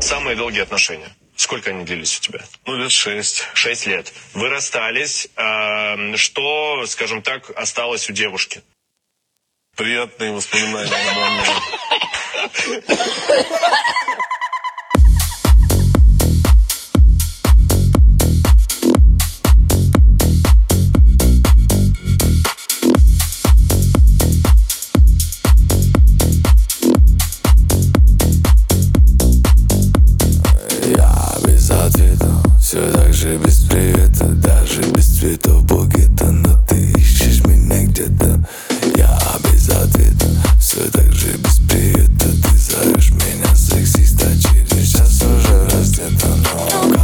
Самые долгие отношения. Сколько они длились у тебя? Ну, лет 6. 6 лет. Вы расстались. Что, скажем так, осталось у девушки? Приятные воспоминания обо мне. Все так же без привета, даже без цветов букета. Но ты ищешь меня где-то, я без ответа. Все так же без привета, ты зовешь меня сексиста. Через час уже раздета, но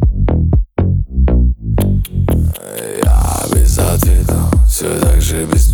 все так же без